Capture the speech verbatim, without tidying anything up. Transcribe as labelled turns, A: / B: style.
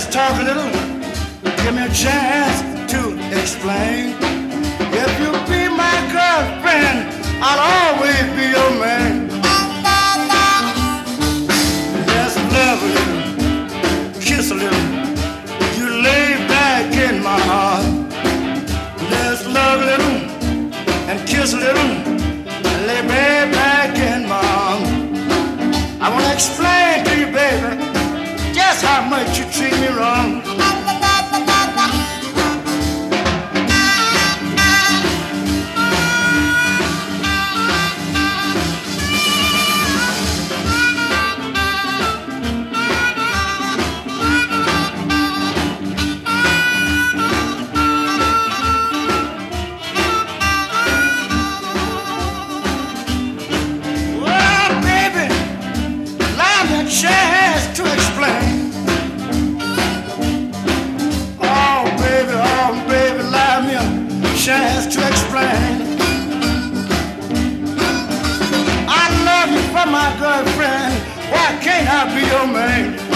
A: talk a little, give me a chance to explain. If you be my girlfriend, I'll always be your man. Just love a little, kiss a little, you lay back in my heart. Just love a little and kiss a little, and lay back in my arms. I want to explain to you, baby, just how much you treat me wrong. Chance to explain. Oh baby, oh baby, allow me a chance to explain. I love you for my girlfriend. Why can't I be your man?